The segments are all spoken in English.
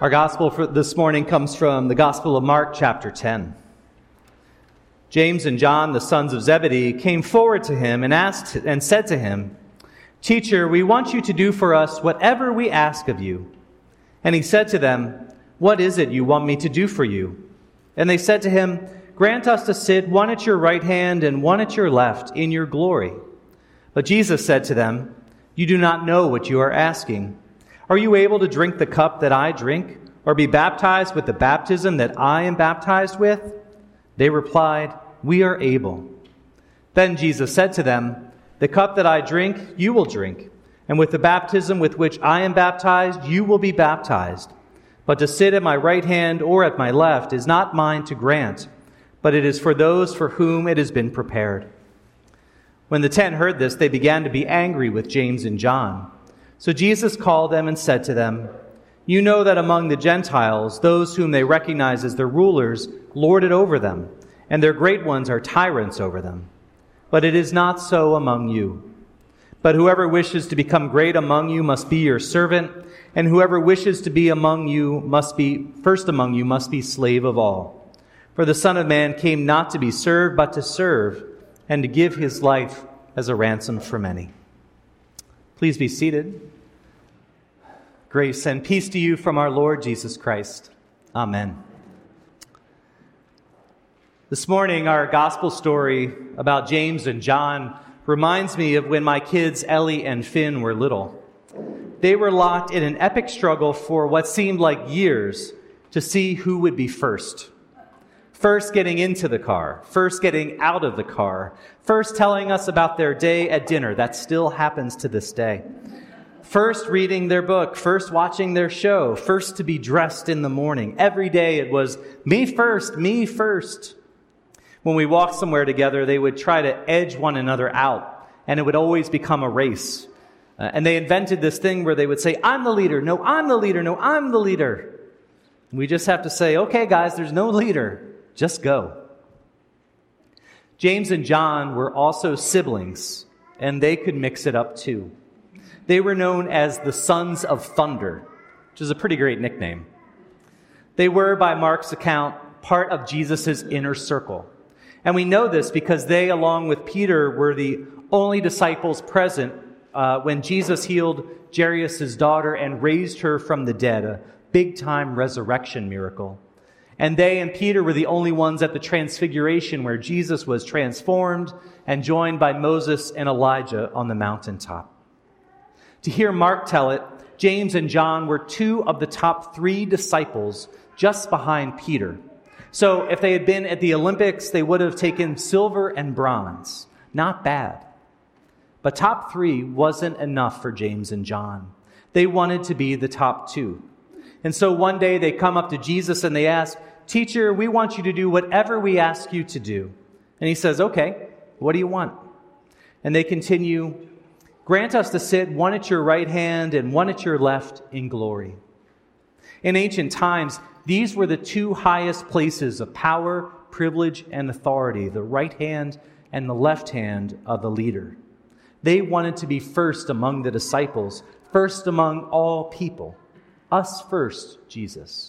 Our gospel for this morning comes from the Gospel of Mark, chapter 10. James and John, the sons of Zebedee, came forward to him and said to him, "Teacher, we want you to do for us whatever we ask of you." And he said to them, "What is it you want me to do for you?" And they said to him, "Grant us to sit one at your right hand and one at your left in your glory." But Jesus said to them, "You do not know what you are asking. Are you able to drink the cup that I drink, or be baptized with the baptism that I am baptized with?" They replied, "We are able." Then Jesus said to them, "The cup that I drink, you will drink, and with the baptism with which I am baptized, you will be baptized. But to sit at my right hand or at my left is not mine to grant, but it is for those for whom it has been prepared." When the 10 heard this, they began to be angry with James and John. So Jesus called them and said to them, "You know that among the Gentiles, those whom they recognize as their rulers lord it over them, and their great ones are tyrants over them. But it is not so among you. But whoever wishes to become great among you must be your servant, and whoever wishes to be among you must be slave of all. For the Son of Man came not to be served, but to serve, and to give his life as a ransom for many." Please be seated. Grace and peace to you from our Lord Jesus Christ. Amen. This morning, our gospel story about James and John reminds me of when my kids Ellie and Finn were little. They were locked in an epic struggle for what seemed like years to see who would be first. First getting into the car, first getting out of the car, first telling us about their day at dinner. That still happens to this day. First reading their book, first watching their show, first to be dressed in the morning. Every day it was me first, me first. When we walked somewhere together, they would try to edge one another out, and it would always become a race. And they invented this thing where they would say, "I'm the leader, no, I'm the leader, no, I'm the leader." And we just have to say, "Okay, guys, there's no leader, just go." James and John were also siblings, and they could mix it up too. They were known as the Sons of Thunder, which is a pretty great nickname. They were, by Mark's account, part of Jesus' inner circle. And we know this because they, along with Peter, were the only disciples present when Jesus healed Jairus' daughter and raised her from the dead, a big-time resurrection miracle. And they and Peter were the only ones at the Transfiguration where Jesus was transformed and joined by Moses and Elijah on the mountaintop. To hear Mark tell it, James and John were 2 of the top 3 disciples just behind Peter. So if they had been at the Olympics, they would have taken silver and bronze. Not bad. But top 3 wasn't enough for James and John. They wanted to be the top 2. And so one day they come up to Jesus and they ask, "Teacher, we want you to do whatever we ask you to do." And he says, "Okay, what do you want?" And they continue, "Grant us to sit one at your right hand and one at your left in glory." In ancient times, these were the 2 highest places of power, privilege, and authority, the right hand and the left hand of the leader. They wanted to be first among the disciples, first among all people. Us first, Jesus.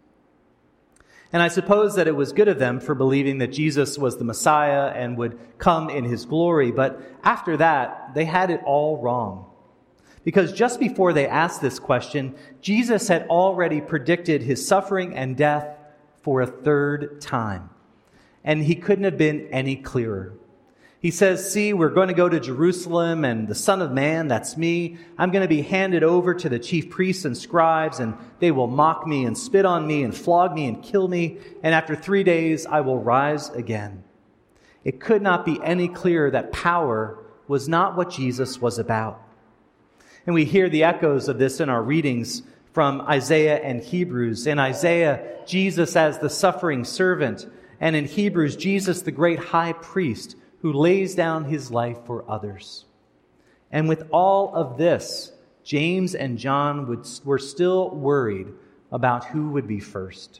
And I suppose that it was good of them for believing that Jesus was the Messiah and would come in his glory, but after that, they had it all wrong. Because just before they asked this question, Jesus had already predicted his suffering and death for a 3rd time. And he couldn't have been any clearer. He says, "See, we're going to go to Jerusalem, and the Son of Man, that's me, I'm going to be handed over to the chief priests and scribes, and they will mock me and spit on me and flog me and kill me, and after 3 days I will rise again." It could not be any clearer that power was not what Jesus was about. And we hear the echoes of this in our readings from Isaiah and Hebrews. In Isaiah, Jesus as the suffering servant, and in Hebrews, Jesus the great high priest who lays down his life for others. And with all of this, James and John were still worried about who would be first.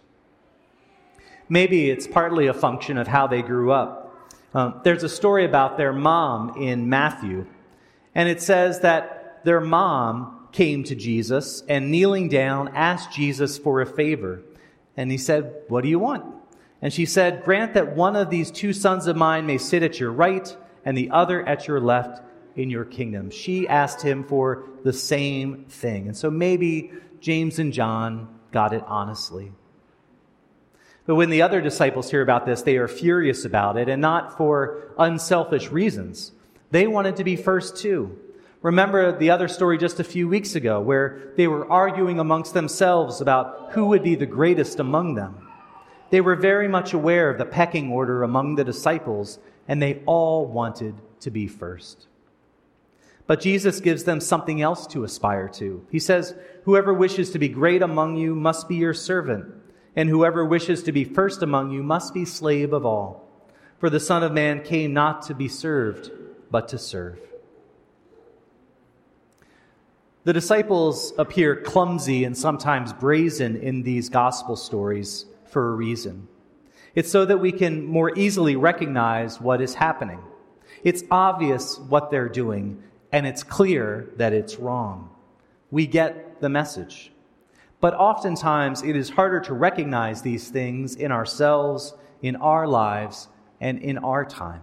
Maybe it's partly a function of how they grew up. There's a story about their mom in Matthew, and it says that their mom came to Jesus and, kneeling down, asked Jesus for a favor. And he said, "What do you want?" And she said, "Grant that one of these two sons of mine may sit at your right and the other at your left in your kingdom." She asked him for the same thing. And so maybe James and John got it honestly. But when the other disciples hear about this, they are furious about it, and not for unselfish reasons. They wanted to be first too. Remember the other story just a few weeks ago, where they were arguing amongst themselves about who would be the greatest among them. They were very much aware of the pecking order among the disciples, and they all wanted to be first. But Jesus gives them something else to aspire to. He says, "Whoever wishes to be great among you must be your servant, and whoever wishes to be first among you must be slave of all. For the Son of Man came not to be served, but to serve." The disciples appear clumsy and sometimes brazen in these gospel stories for a reason. It's so that we can more easily recognize what is happening. It's obvious what they're doing, and it's clear that it's wrong. We get the message. But oftentimes it is harder to recognize these things in ourselves, in our lives, and in our time.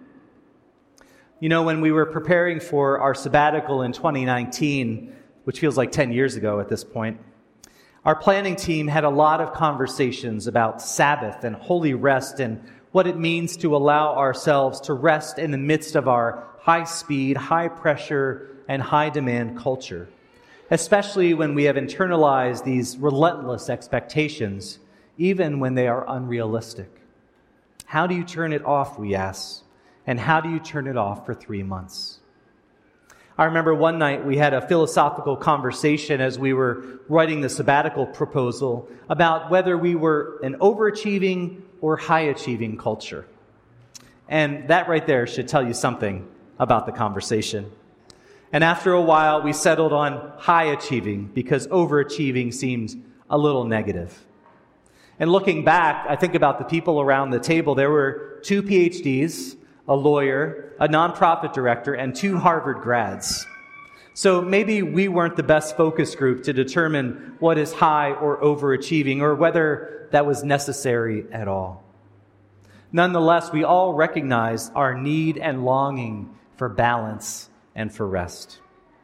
You know, when we were preparing for our sabbatical in 2019, which feels like 10 years ago at this point, our planning team had a lot of conversations about Sabbath and holy rest and what it means to allow ourselves to rest in the midst of our high-speed, high-pressure, and high-demand culture, especially when we have internalized these relentless expectations, even when they are unrealistic. How do you turn it off, we ask? And how do you turn it off for 3 months? I remember one night we had a philosophical conversation as we were writing the sabbatical proposal about whether we were an overachieving or high-achieving culture. And that right there should tell you something about the conversation. And after a while, we settled on high-achieving because overachieving seemed a little negative. And looking back, I think about the people around the table. There were 2 PhDs, a lawyer, a nonprofit director, and 2 Harvard grads. So maybe we weren't the best focus group to determine what is high or overachieving, or whether that was necessary at all. Nonetheless, we all recognize our need and longing for balance and for rest.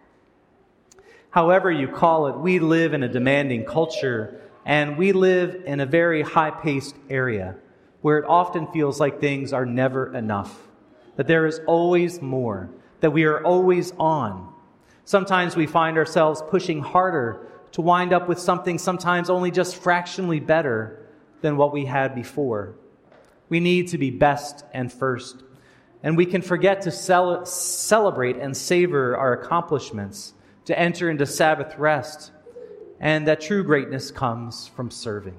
However you call it, we live in a demanding culture, and we live in a very high-paced area where it often feels like things are never enough, that there is always more, that we are always on. Sometimes we find ourselves pushing harder to wind up with something sometimes only just fractionally better than what we had before. We need to be best and first, and we can forget to celebrate and savor our accomplishments, to enter into Sabbath rest, and that true greatness comes from serving.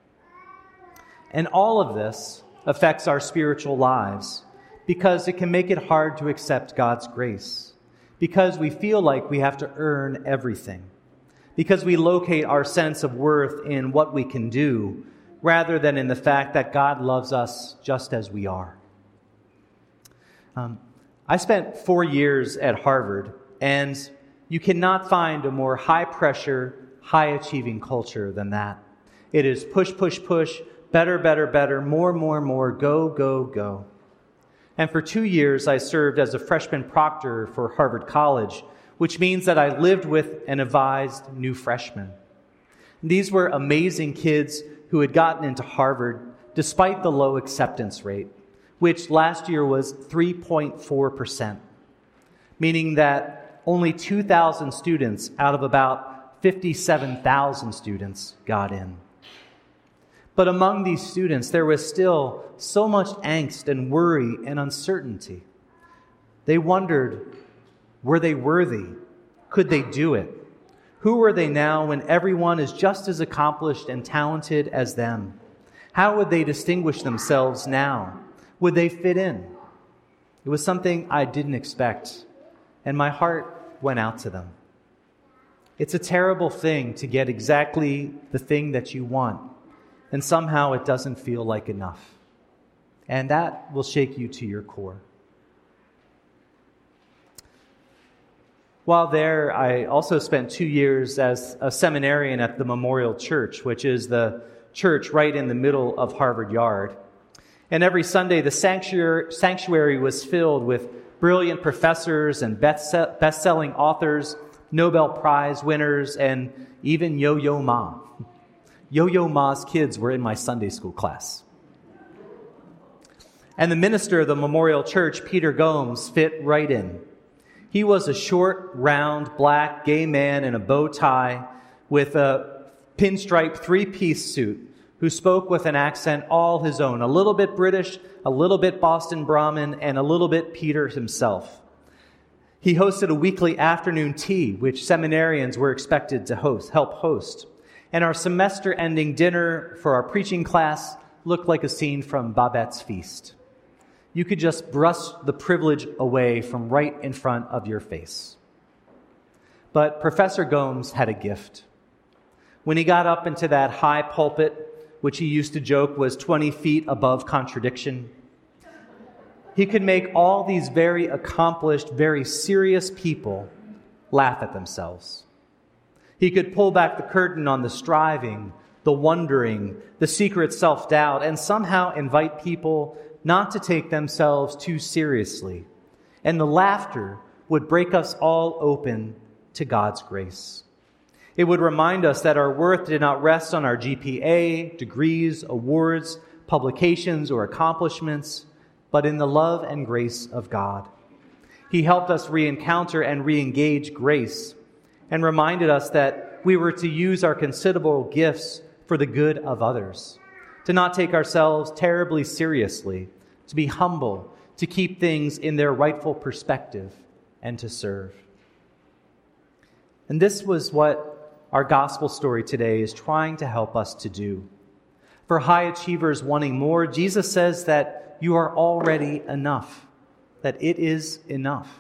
And all of this affects our spiritual lives because it can make it hard to accept God's grace, because we feel like we have to earn everything, because we locate our sense of worth in what we can do rather than in the fact that God loves us just as we are. I spent 4 years at Harvard, and you cannot find a more high-pressure, high-achieving culture than that. It is push, push, push, better, better, better, more, more, more, go, go, go. And for 2 years, I served as a freshman proctor for Harvard College, which means that I lived with and advised new freshmen. These were amazing kids who had gotten into Harvard despite the low acceptance rate, which last year was 3.4%, meaning that only 2,000 students out of about 57,000 students got in. But among these students, there was still so much angst and worry and uncertainty. They wondered, were they worthy? Could they do it? Who were they now when everyone is just as accomplished and talented as them? How would they distinguish themselves now? Would they fit in? It was something I didn't expect, and my heart went out to them. It's a terrible thing to get exactly the thing that you want, and somehow it doesn't feel like enough. And that will shake you to your core. While there, I also spent 2 years as a seminarian at the Memorial Church, which is the church right in the middle of Harvard Yard. And every Sunday, the sanctuary was filled with brilliant professors and best-selling authors, Nobel Prize winners, and even Yo-Yo Ma. Yo-Yo Ma's kids were in my Sunday school class. And the minister of the Memorial Church, Peter Gomes, fit right in. He was a short, round, black, gay man in a bow tie with a pinstripe three-piece suit who spoke with an accent all his own, a little bit British, a little bit Boston Brahmin, and a little bit Peter himself. He hosted a weekly afternoon tea, which seminarians were expected to help host. And our semester-ending dinner for our preaching class looked like a scene from Babette's Feast. You could just brush the privilege away from right in front of your face. But Professor Gomes had a gift. When he got up into that high pulpit, which he used to joke was 20 feet above contradiction, he could make all these very accomplished, very serious people laugh at themselves. He could pull back the curtain on the striving, the wondering, the secret self-doubt, and somehow invite people not to take themselves too seriously. And the laughter would break us all open to God's grace. It would remind us that our worth did not rest on our GPA, degrees, awards, publications, or accomplishments, but in the love and grace of God. He helped us re-encounter and re-engage grace and reminded us that we were to use our considerable gifts for the good of others, to not take ourselves terribly seriously, to be humble, to keep things in their rightful perspective, and to serve. And this was what our gospel story today is trying to help us to do. For high achievers wanting more, Jesus says that you are already enough, that it is enough.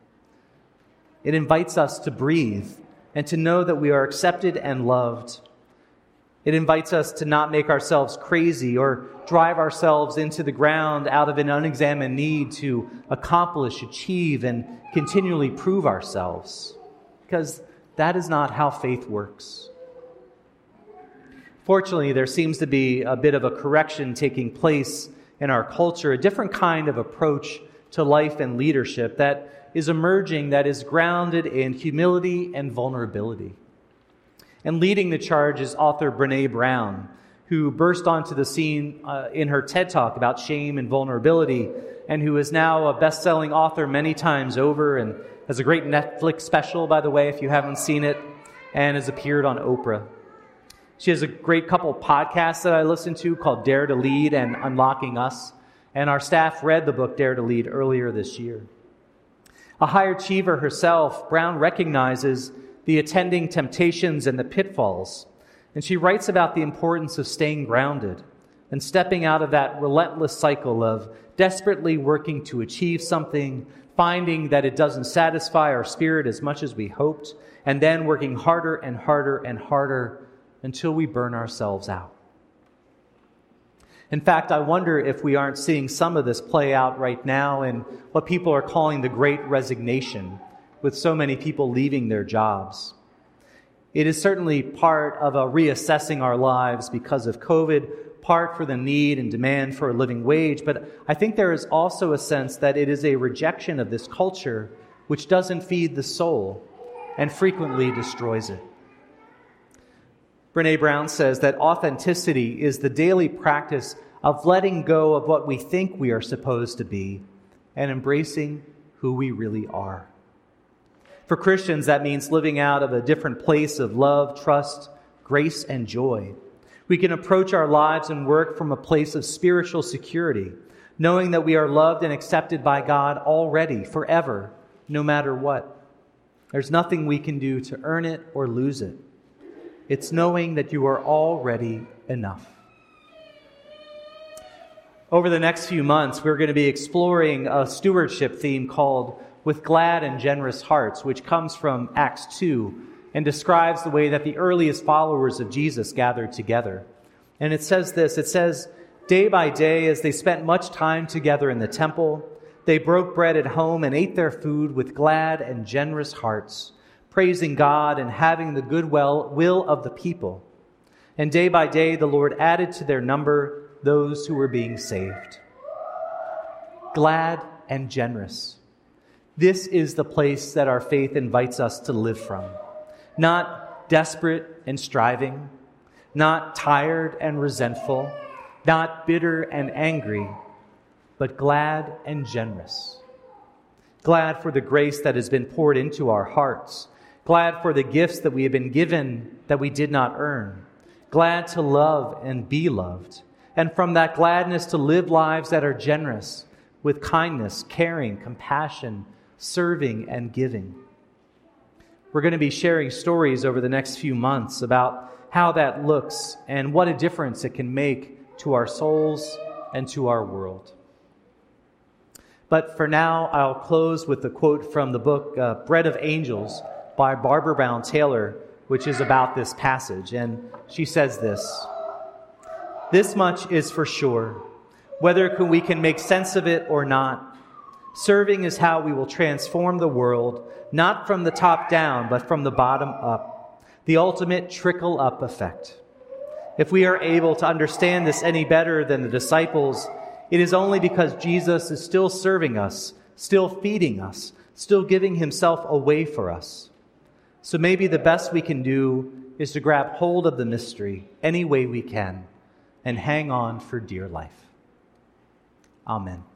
It invites us to breathe and to know that we are accepted and loved. It invites us to not make ourselves crazy or drive ourselves into the ground out of an unexamined need to accomplish, achieve, and continually prove ourselves, because that is not how faith works. Fortunately, there seems to be a bit of a correction taking place in our culture, a different kind of approach to life and leadership that is emerging, that is grounded in humility and vulnerability. And leading the charge is author Brené Brown, who burst onto the scene in her TED Talk about shame and vulnerability, and who is now a best-selling author many times over and has a great Netflix special, by the way, if you haven't seen it, and has appeared on Oprah. She has a great couple podcasts that I listen to called Dare to Lead and Unlocking Us, and our staff read the book Dare to Lead earlier this year. A high achiever herself, Brown recognizes the attending temptations and the pitfalls, and she writes about the importance of staying grounded and stepping out of that relentless cycle of desperately working to achieve something, finding that it doesn't satisfy our spirit as much as we hoped, and then working harder and harder and harder until we burn ourselves out. In fact, I wonder if we aren't seeing some of this play out right now in what people are calling the Great Resignation, with so many people leaving their jobs. It is certainly part of a reassessing our lives because of COVID, part for the need and demand for a living wage, but I think there is also a sense that it is a rejection of this culture which doesn't feed the soul and frequently destroys it. Brené Brown says that authenticity is the daily practice of letting go of what we think we are supposed to be and embracing who we really are. For Christians, that means living out of a different place of love, trust, grace, and joy. We can approach our lives and work from a place of spiritual security, knowing that we are loved and accepted by God already, forever, no matter what. There's nothing we can do to earn it or lose it. It's knowing that you are already enough. Over the next few months, we're going to be exploring a stewardship theme called With Glad and Generous Hearts, which comes from Acts 2 and describes the way that the earliest followers of Jesus gathered together. And it says this, it says, day by day, as they spent much time together in the temple, They broke bread at home and ate their food with glad and generous hearts, praising God and having the good will of the people. And day by day the Lord added to their number those who were being saved. Glad and generous. This is the place that our faith invites us to live from. Not desperate and striving, not tired and resentful, not bitter and angry, but glad and generous. Glad for the grace that has been poured into our hearts. Glad for the gifts that we have been given that we did not earn. Glad to love and be loved. And from that gladness to live lives that are generous, with kindness, caring, compassion, serving, and giving. We're going to be sharing stories over the next few months about how that looks and what a difference it can make to our souls and to our world. But for now, I'll close with a quote from the book Bread of Angels by Barbara Brown Taylor, which is about this passage. And she says this: "This much is for sure, whether we can make sense of it or not. Serving is how we will transform the world, not from the top down, but from the bottom up, the ultimate trickle-up effect. If we are able to understand this any better than the disciples, it is only because Jesus is still serving us, still feeding us, still giving himself away for us. So maybe the best we can do is to grab hold of the mystery any way we can and hang on for dear life." Amen.